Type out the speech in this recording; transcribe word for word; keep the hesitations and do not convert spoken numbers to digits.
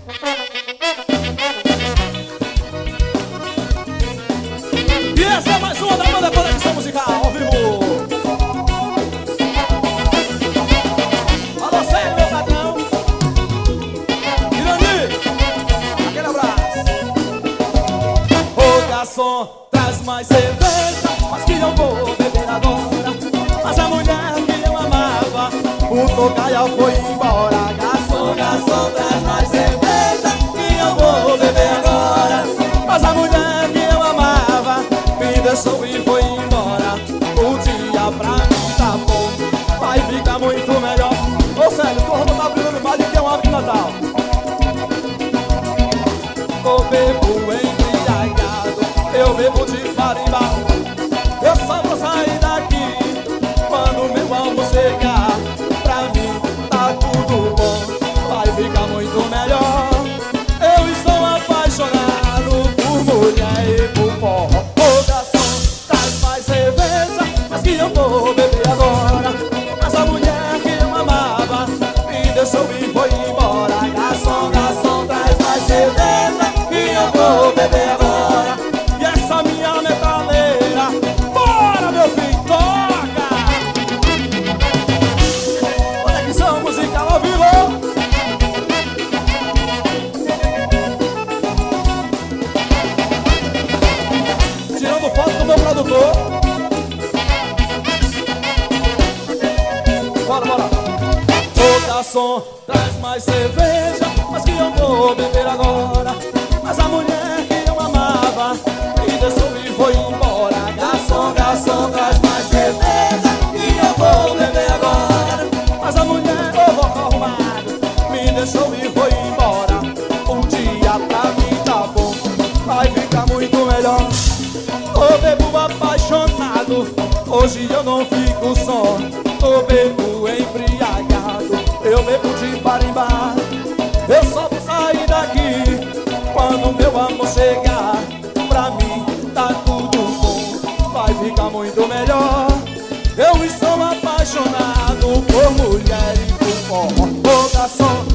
E essa é mais uma da banda Conexão Musical ao vivo. Alô, Sérgio, meu patrão. Irani, aquele abraço. Ô garçom, traz mais cerveja, mas que eu vou beber agora. Mas a mulher que eu amava, o tocaia foi embora. Garçom, garçom, traz mais cerveja, que eu vou beber agora. Mas a mulher que eu amava me deixou e foi embora. O dia pra mim tá bom, vai ficar muito melhor. Ô sério, tua roupa tá brilhando mais do que uma árvore de Natal. Eu bebo embriagado, eu bebo de farimba. Eu só vou sair daqui quando meu almo chegar. Pra mim tá tudo bom, vai ficar muito melhor. Eu estou apaixonado por mulher e por forró. Ô garçom, traz mais cerveja, mas que eu vou beber agora. Mas a mulher que eu amava me deixou e foi embora. Garçom, garçom, traz mais cerveja, que eu vou beber agora. E essa minha metaleira, bora meu filho, toca! Conexão Musical ao vivo. Tirando foto do meu produtor. Bora, bora. Ô garçom, traz mais cerveja, mas que eu vou beber agora. Mas a mulher que eu amava me deixou e foi embora. Garçom, garçom, traz mais cerveja, que eu vou beber agora. Mas a mulher, ô vocal arrumado, me deixou e foi embora. Um dia pra mim tá bom, vai ficar muito melhor. Tô bebo apaixonado, hoje eu não fico só. Tô bebo embriagado, eu bebo de barimbá. Eu só vou sair daqui quando meu amor chegar. Pra mim tá tudo bom, vai ficar muito melhor. Eu estou apaixonado por mulher e por forró. Ô garçom,